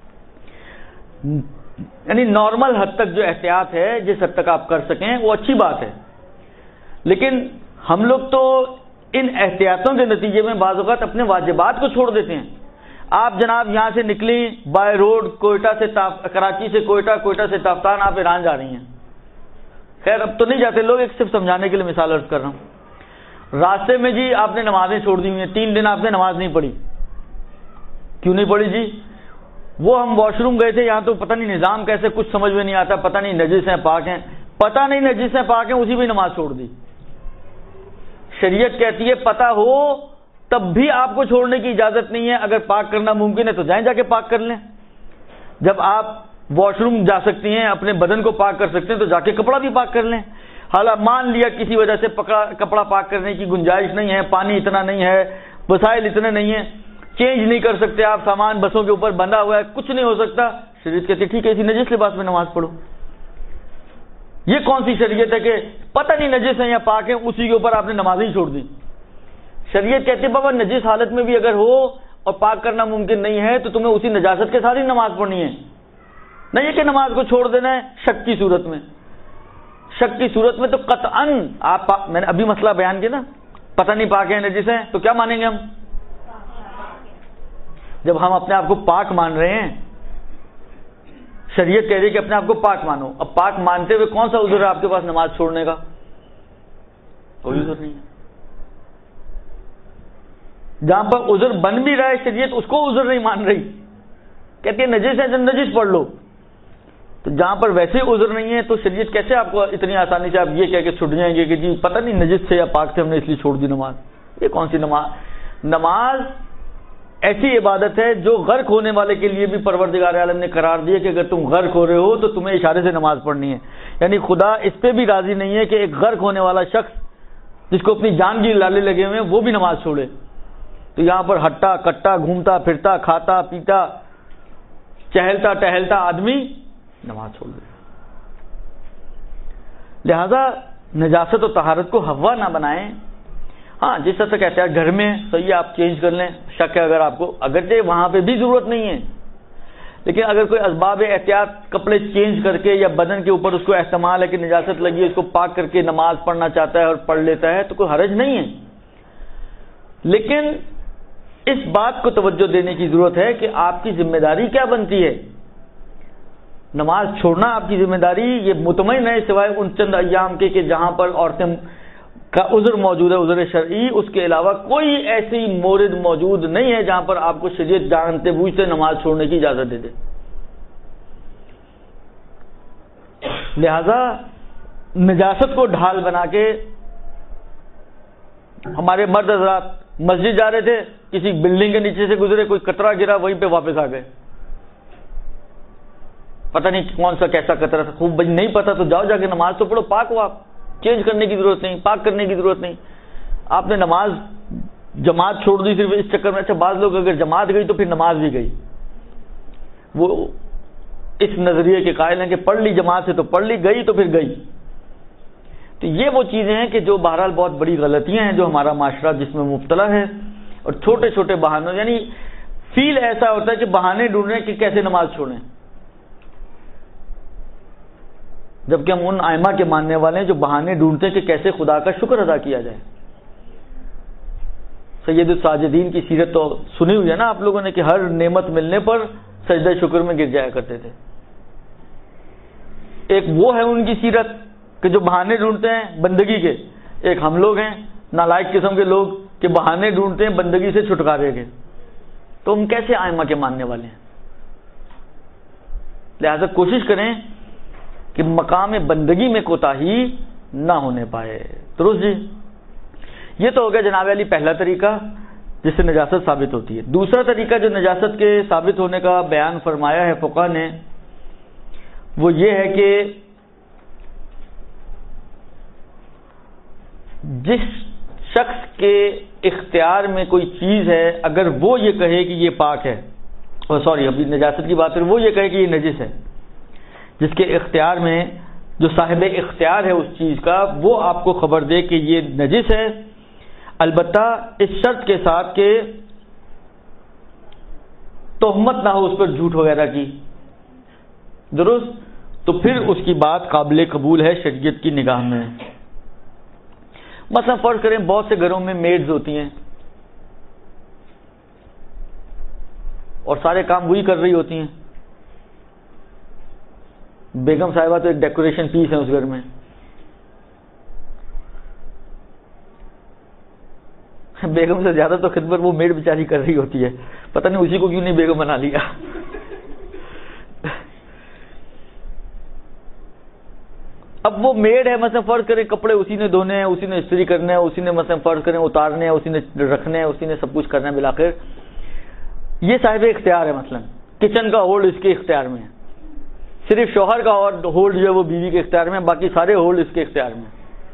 یعنی نارمل حد تک جو احتیاط ہے، جس حد تک آپ کر سکیں وہ اچھی بات ہے، لیکن ہم لوگ تو ان احتیاطوں کے نتیجے میں بعض اوقات اپنے واجبات کو چھوڑ دیتے ہیں. آپ جناب یہاں سے نکلی بائی روڈ کوئٹہ سے کراچی سے کوئٹہ، کوئٹہ سے تافتان، آپ ایران جا رہی ہیں. خیر اب تو نہیں جاتے لوگ، ایک صرف سمجھانے کے لیے مثال عرض کر رہا ہوں. راستے میں جی آپ نے نمازیں چھوڑ دی ہوئی ہیں، 3 دن آپ نے نماز نہیں پڑھی. کیوں نہیں پڑھی جی؟ وہ ہم واش روم گئے تھے، یہاں تو پتہ نہیں نظام کیسے، کچھ سمجھ میں نہیں آتا، پتہ نہیں نجس ہیں پاک ہیں، پتہ نہیں نجس ہیں پاک ہیں، اسی بھی نماز چھوڑ دی. شریعت کہتی ہے پتہ ہو تب بھی آپ کو چھوڑنے کی اجازت نہیں ہے. اگر پاک کرنا ممکن ہے تو جائیں جا کے پاک کر لیں. جب آپ واش روم جا سکتی ہیں، اپنے بدن کو پاک کر سکتے ہیں، تو جا کے کپڑا بھی پاک کر لیں. حالانکہ مان لیا کسی وجہ سے کپڑا پاک کرنے کی گنجائش نہیں ہے، پانی اتنا نہیں ہے، وسائل اتنے نہیں ہیں، چینج نہیں کر سکتے آپ، سامان بسوں کے اوپر بندھا ہوا ہے، کچھ نہیں ہو سکتا. شریعت کہتی ہے ٹھیک ہے، اسی نجس لباس میں نماز پڑھو. یہ کون سی شریعت ہے کہ پتہ نہیں نجس ہیں یا پاک ہیں اسی کے اوپر آپ نے نماز ہی چھوڑ دی؟ شریعت کہتی ہے بابا نجس حالت میں بھی اگر ہو اور پاک کرنا ممکن نہیں ہے تو تمہیں اسی نجاست کے ساتھ ہی نماز پڑھنی ہے. نہیں یہ کہ نماز کو چھوڑ دینا ہے شک کی صورت میں. شک کی صورت میں تو قطعاً آپ میں نے ابھی مسئلہ بیان کیا نا، پتہ نہیں پاک ہیں نجس ہیں تو کیا مانیں گے ہم؟ جب ہم اپنے آپ کو پاک مان رہے ہیں، شریعت کہہ رہی ہے کہ اپنے آپ کو پاک مانو. اب پاک مانتے ہوئے کون سا عذر ہے آپ کے پاس نماز چھوڑنے کا؟ کوئی عذر نہیں ہے. جہاں پر عذر بن بھی رہا ہے شریعت اس کو عذر نہیں مان رہی، کہتی ہے نجس ہے جب نجس پڑھ لو. تو جہاں پر ویسے عذر نہیں ہے تو شریعت کیسے آپ کو اتنی آسانی سے آپ یہ کہہ کے چھٹ جائیں گے کہ جی پتہ نہیں نجس سے یا پاک سے ہم نے اس لیے چھوڑ دی نماز؟ یہ کون سی نماز؟ نماز ایسی عبادت ہے جو غرق ہونے والے کے لیے بھی پروردگار عالم نے قرار دیا کہ اگر تم غرق ہو رہے ہو تو تمہیں اشارے سے نماز پڑھنی ہے. یعنی خدا اس پہ بھی راضی نہیں ہے کہ ایک غرق ہونے والا شخص جس کو اپنی جان کی لالے لگے ہوئے ہیں وہ بھی نماز چھوڑے. تو یہاں پر ہٹا کٹا گھومتا پھرتا کھاتا پیتا چہلتا ٹہلتا آدمی نماز چھوڑ دے. لہذا نجاست و طہارت کو ہوا نہ بنائیں. ہاں جس حد تک احتیاط گھر میں صحیح ہے آپ چینج کر لیں، شک ہے اگر آپ کو، اگرچہ وہاں پہ بھی ضرورت نہیں ہے، لیکن اگر کوئی اسباب احتیاط کپڑے چینج کر کے یا بدن کے اوپر اس کو احتمال ہے کہ نجاست لگی ہے اس کو پاک کر کے نماز پڑھنا چاہتا ہے اور پڑھ لیتا ہے تو کوئی حرج نہیں ہے. لیکن اس بات کو توجہ دینے کی ضرورت ہے کہ آپ کی ذمہ داری کیا بنتی ہے. نماز چھوڑنا آپ کی ذمہ داری یہ مطمئن ہے سوائے ان چند ایام کے کہ جہاں پر عورتیں کا عذر موجود ہے، عذر شرعی، اس کے علاوہ کوئی ایسی مورد موجود نہیں ہے جہاں پر آپ کو شریعت جانتے بوجھتے نماز چھوڑنے کی اجازت دے دے. لہذا نجاست کو ڈھال بنا کے ہمارے مرد حضرات مسجد جا رہے تھے، کسی بلڈنگ کے نیچے سے گزرے، کوئی قطرہ گرا وہیں پہ واپس آ گئے. پتہ نہیں کون سا کیسا قطرہ تھا، خوب نہیں پتہ تو جاؤ جا کے نماز تو پڑھو، پاک ہو آپ، چینج کرنے کی ضرورت نہیں، پاک کرنے کی ضرورت نہیں. آپ نے نماز جماعت چھوڑ دی صرف اس چکر میں. اچھا بعض لوگ اگر جماعت گئی تو پھر نماز بھی گئی، وہ اس نظریے کے قائل ہیں کہ پڑھ لی جماعت سے تو پڑھ لی، گئی تو پھر گئی. تو یہ وہ چیزیں ہیں کہ جو بہرحال بہت بڑی غلطیاں ہیں جو ہمارا معاشرہ جس میں مبتلا ہے. اور چھوٹے چھوٹے بہانوں، یعنی فیل ایسا ہوتا ہے کہ بہانے ڈھونڈ رہے ہیں کہ کیسے نماز چھوڑیں، جبکہ ہم ان ائمہ کے ماننے والے ہیں جو بہانے ڈھونڈتے ہیں کہ کیسے خدا کا شکر ادا کیا جائے. سید الساجدین کی سیرت تو سنی ہوئی ہے نا آپ لوگوں نے کہ ہر نعمت ملنے پر سجدہ شکر میں گر جایا کرتے تھے. ایک وہ ہے ان کی سیرت کہ جو بہانے ڈھونڈتے ہیں بندگی کے، ایک ہم لوگ ہیں نالائق قسم کے لوگ کہ بہانے ڈھونڈتے ہیں بندگی سے چھٹکارے کے. تو ہم کیسے ائمہ کے ماننے والے ہیں؟ لہذا کوشش کریں کہ مقام بندگی میں کوتاہی نہ ہونے پائے. درست جی؟ یہ تو ہو گیا جناب علی پہلا طریقہ جس سے نجاست ثابت ہوتی ہے. دوسرا طریقہ جو نجاست کے ثابت ہونے کا بیان فرمایا ہے فقہا نے وہ یہ ہے کہ جس شخص کے اختیار میں کوئی چیز ہے اگر وہ یہ کہے کہ یہ پاک ہے، سوری ابھی نجاست کی بات کریں، وہ یہ کہے کہ یہ نجس ہے، جس کے اختیار میں جو صاحب اختیار ہے اس چیز کا وہ آپ کو خبر دے کہ یہ نجس ہے، البتہ اس شرط کے ساتھ کہ تہمت نہ ہو اس پر جھوٹ وغیرہ کی. درست؟ تو پھر اس کی بات قابل قبول ہے شریعت کی نگاہ میں. مثلا فرض کریں بہت سے گھروں میں میڈز ہوتی ہیں اور سارے کام وہی کر رہی ہوتی ہیں. بیگم صاحبہ تو ایک ڈیکوریشن پیس ہے اس گھر میں. بیگم سے زیادہ تو خدمت وہ میڈ بیچاری کر رہی ہوتی ہے، پتہ نہیں اسی کو کیوں نہیں بیگم بنا لیا. اب وہ میڈ ہے، مثلا فرض کریں کپڑے اسی نے دھونے ہیں، اسی نے استری کرنا ہے، اسی نے مثلا فرض کریں اتارنے ہیں، اسی نے رکھنے ہیں، اسی نے سب کچھ کرنا ہے. بالآخر یہ صاحب اختیار ہے. مثلا کچن کا ہولڈ اس کے اختیار میں ہے، صرف شوہر کا ہولڈ جو ہے وہ بیوی کے اختیار میں ہے، باقی سارے ہولڈ اس کے اختیار میں.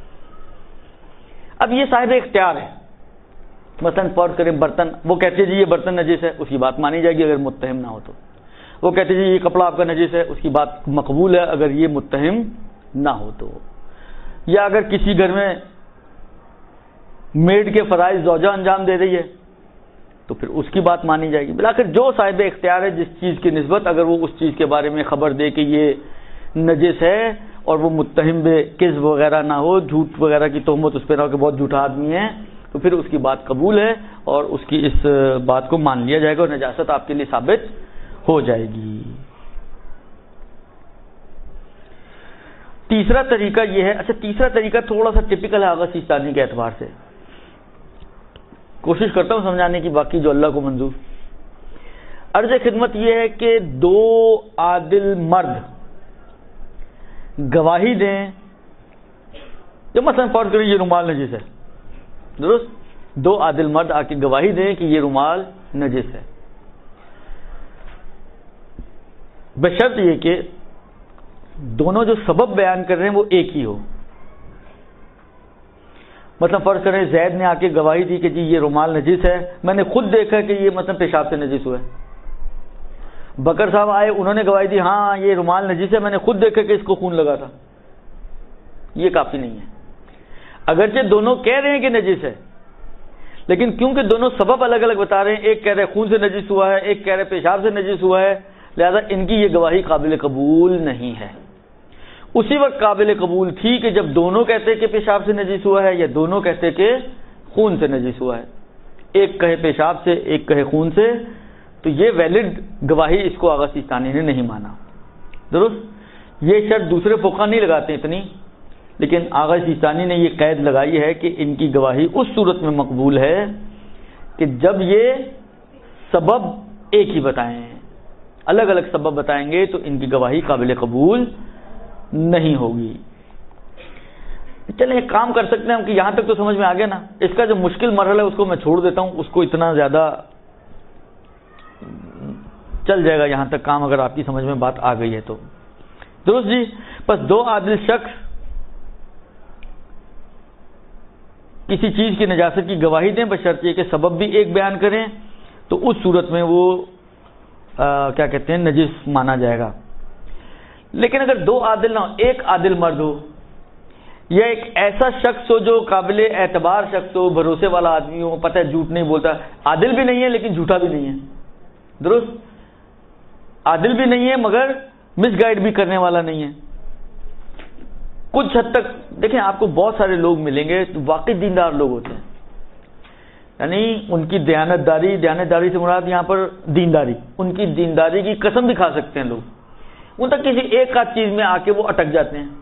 اب یہ صاحب اختیار ہے. مثلا فرض کریں برتن، وہ کہتے ہیں جی یہ برتن نجس ہے، اس کی بات مانی جائے گی اگر متہم نہ ہو تو. وہ کہتے ہیں جی یہ کپڑا آپ کا نجس ہے، اس کی بات مقبول ہے اگر یہ متہم نہ ہو تو. یا اگر کسی گھر میں میڈ کے فرائض زوجہ انجام دے رہی ہے تو پھر اس کی بات مانی جائے گی. بالآخر جو صاحب اختیار ہے جس چیز کی نسبت اگر وہ اس چیز کے بارے میں خبر دے کہ یہ نجس ہے اور وہ متہم بے کذب وغیرہ نہ ہو، جھوٹ وغیرہ کی تہمت اس پہ نہ ہو کہ بہت جھوٹا آدمی ہے، تو پھر اس کی بات قبول ہے اور اس کی اس بات کو مان لیا جائے گا اور نجاست آپ کے لیے ثابت ہو جائے گی. تیسرا طریقہ یہ ہے. اچھا تیسرا طریقہ تھوڑا سا ٹپیکل ہے آغا سیستانی کے اعتبار سے، کوشش کرتا ہوں سمجھانے کی، باقی جو اللہ کو منظور. عرض خدمت یہ ہے کہ دو عادل مرد گواہی دیں، جو مثلا فرض کریں یہ رومال نجس ہے. درست؟ دو عادل مرد آ کے گواہی دیں کہ یہ رومال نجس ہے، بشرط یہ کہ دونوں جو سبب بیان کر رہے ہیں وہ ایک ہی ہو. مثلا فرض کریں زید نے آ کے گواہی دی کہ جی یہ رومال نجس ہے، میں نے خود دیکھا کہ یہ مثلا پیشاب سے نجس ہوا ہے. بکر صاحب آئے، انہوں نے گواہی دی ہاں یہ رومال نجس ہے، میں نے خود دیکھا کہ اس کو خون لگا تھا. یہ کافی نہیں ہے. اگرچہ دونوں کہہ رہے ہیں کہ نجس ہے، لیکن کیونکہ دونوں سبب الگ الگ بتا رہے ہیں، ایک کہہ رہے خون سے نجس ہوا ہے، ایک کہہ رہے پیشاب سے نجس ہوا ہے، لہذا ان کی یہ گواہی قابل قبول نہیں ہے. اسی وقت قابل قبول تھی کہ جب دونوں کہتے کہ پیشاب سے نجس ہوا ہے یا دونوں کہتے کہ خون سے نجس ہوا ہے. ایک کہے پیشاب سے، ایک کہے خون سے، تو یہ ویلڈ گواہی اس کو آغا سیستانی نے نہیں مانا. درست؟ یہ شرط دوسرے فقہا نہیں لگاتے اتنی، لیکن آغا سیستانی نے یہ قید لگائی ہے کہ ان کی گواہی اس صورت میں مقبول ہے کہ جب یہ سبب ایک ہی بتائیں. الگ الگ سبب بتائیں گے تو ان کی گواہی قابل قبول نہیں ہوگی. چلیں ایک کام کر سکتے ہیں ہم کہ یہاں تک تو سمجھ میں آ گیا نا. اس کا جو مشکل مرحلہ ہے اس کو میں چھوڑ دیتا ہوں، اس کو اتنا زیادہ چل جائے گا یہاں تک کام، اگر آپ کی سمجھ میں بات آ گئی ہے تو. درست جی؟ بس دو عادل شخص کسی چیز کی نجاست کی گواہی دیں بشرط یہ کہ سبب بھی ایک بیان کریں، تو اس صورت میں وہ کیا کہتے ہیں نجس مانا جائے گا. لیکن اگر دو عادل نہ ہو، ایک عادل مرد ہو یا ایک ایسا شخص ہو جو قابل اعتبار شخص ہو، بھروسے والا آدمی ہو، پتہ ہے جھوٹ نہیں بولتا، عادل بھی نہیں ہے لیکن جھوٹا بھی نہیں ہے، درست، عادل بھی نہیں ہے مگر مس گائیڈ بھی کرنے والا نہیں ہے، کچھ حد تک دیکھیں آپ کو بہت سارے لوگ ملیں گے واقعی دیندار لوگ ہوتے ہیں، یعنی ان کی دیانتداری سے مراد یہاں پر دینداری، ان کی دینداری کی قسم بھی کھا سکتے ہیں لوگ، ان تک کسی ایک آدھ چیز میں آ کے وہ اٹک جاتے ہیں۔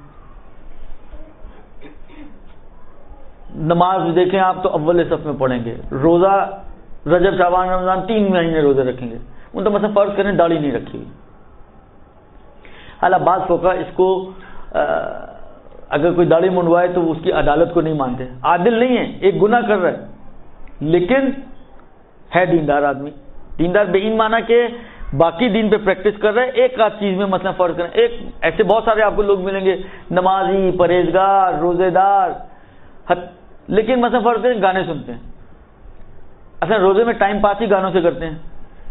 نماز دیکھیں آپ تو اول صف میں پڑھیں گے، روزہ رجب شعبان رمضان 3 مہینے روزے رکھیں گے، ان تو مثلا فرض کریں داڑھی نہیں رکھی ہوئی، حالانکہ بعض فقہ اس کو اگر کوئی داڑھی منڈوائے تو اس کی عدالت کو نہیں مانتے، عادل نہیں ہے، ایک گناہ کر رہا ہے لیکن ہے دیندار آدمی، دیندار بے ایمان مانا کہ باقی دین پہ پریکٹس کر رہے ہیں، ایک آدھ چیز میں مثلا فرض کریں، ایک ایسے بہت سارے آپ کو لوگ ملیں گے نمازی، پرہیزگار، روزے دار، لیکن مثلا فرض کریں گانے سنتے ہیں، اصل روزے میں ٹائم پاس ہی گانوں سے کرتے ہیں،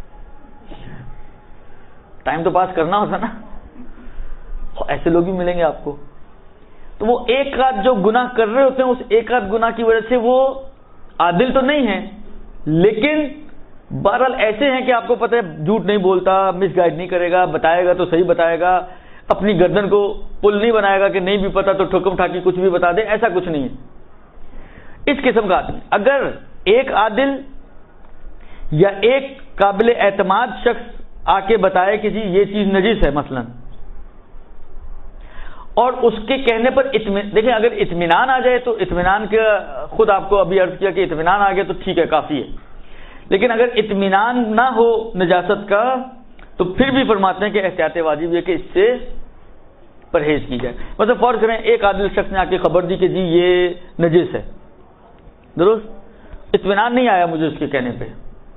ٹائم تو پاس کرنا ہوتا نا، ایسے لوگ بھی ملیں گے آپ کو، تو وہ ایک آدھ جو گناہ کر رہے ہوتے ہیں اس ایک آدھ گناہ کی وجہ سے وہ عادل تو نہیں ہے لیکن بہرحال ایسے ہیں کہ آپ کو پتہ ہے جھوٹ نہیں بولتا، مس گائیڈ نہیں کرے گا، بتائے گا تو صحیح بتائے گا، اپنی گردن کو پل نہیں بنائے گا کہ نہیں بھی پتا تو ٹھکم ٹھاکی کچھ بھی بتا دے، ایسا کچھ نہیں ہے اس قسم کا آدمی۔ اگر ایک عادل یا ایک قابل اعتماد شخص آ کے بتائے کہ جی یہ چیز نجس ہے مثلا، اور اس کے کہنے پر دیکھیں اگر اطمینان آ جائے تو اطمینان کا خود آپ کو ابھی عرض کیا کہ اطمینان آ گیا تو ٹھیک ہے کافی ہے، لیکن اگر اطمینان نہ ہو نجاست کا تو پھر بھی فرماتے ہیں کہ احتیاط واجب ہے کہ اس سے پرہیز کی جائے۔ مطلب فرض کریں ایک عادل شخص نے آ کے خبر دی کہ جی یہ نجس ہے، درست، اطمینان نہیں آیا مجھے اس کے کہنے پہ،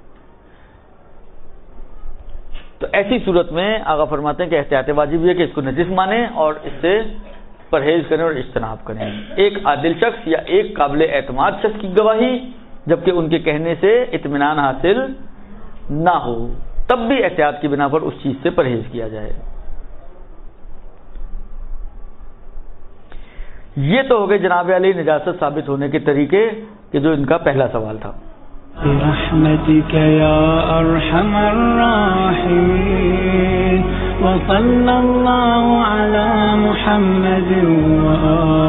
تو ایسی صورت میں آقا فرماتے ہیں کہ احتیاط واجب ہے کہ اس کو نجس مانیں اور اس سے پرہیز کریں اور اجتناب کریں۔ ایک عادل شخص یا ایک قابل اعتماد شخص کی گواہی جبکہ ان کے کہنے سے اطمینان حاصل نہ ہو تب بھی احتیاط کی بنا پر اس چیز سے پرہیز کیا جائے۔ یہ تو ہو گئے جناب علی نجاست ثابت ہونے کے طریقے کہ جو ان کا پہلا سوال تھا۔ برحمتك يا أرحم الراحمين وصلى الله على محمد وآله